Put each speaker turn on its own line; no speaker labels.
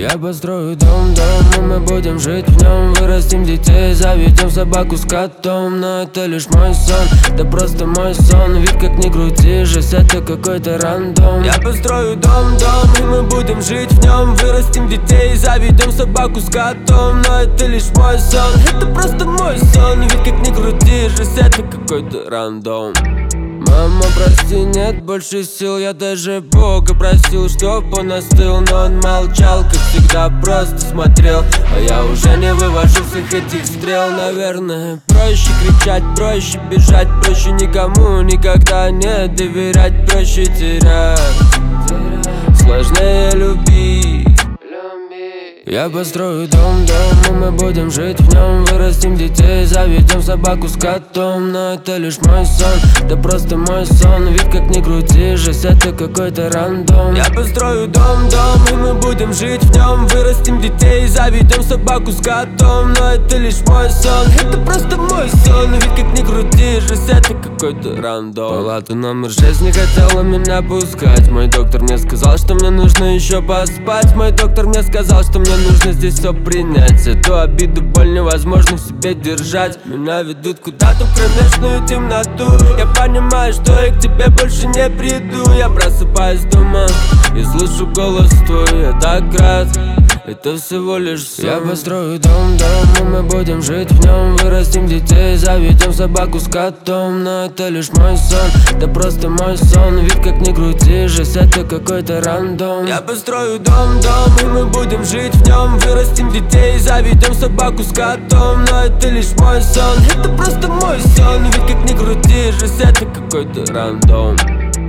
Я построю дом, и мы будем жить в нем. Вырастим детей, заведем собаку с котом. Но это лишь мой сон, это просто мой сон. Ведь как ни крути, жизнь это какой-то рандом. Я построю дом, и мы будем жить в нем. Вырастим детей, заведем собаку с котом. Но это лишь мой сон, это просто мой сон. Ведь как ни крути, жизнь это какой-то рандом. Мама, прости, нет больше сил. Я даже Бога просил, чтоб он остыл. Но он молчал, как всегда, просто смотрел. А я уже не вывожу всех этих стрел. Наверное, проще кричать, проще бежать, проще никому никогда не доверять, проще терять, сложнее любить. Я построю дом, и мы будем жить в нем. Вырастим детей, заведем собаку с котом. Но это лишь мой сон, это просто мой сон. Ведь как ни крути, жизнь это какой-то рандом. Я построю дом, и мы будем жить в нем. Вырастим детей, заведем собаку с котом. Но это лишь мой сон, это просто мой сон. Ведь как ни крути, жизнь это какой-то рандом. Палату номер 6 не хотела меня пускать. Мой доктор мне сказал, что мне нужно еще поспать. Мой доктор мне сказал, что мне нужно здесь все принять. Эту обиду, боль невозможно в себе держать. Меня ведут куда-то в кромешную темноту. Я понимаю, что я к тебе больше не приду. Я просыпаюсь дома и слышу голос твой. Я так рад, это всего лишь сон. Я построю дом, и мы будем жить в нем. Вырастим детей, заведем собаку с котом. Но это лишь мой сон, это просто мой сон. Ведь как ни крути, жизнь это какой-то рандом. Я построю дом, и мы будем жить в нем. Вырастим детей, заведем собаку с котом. Но это лишь мой сон, это просто мой сон. Ведь как ни крути, жизнь это какой-то рандом.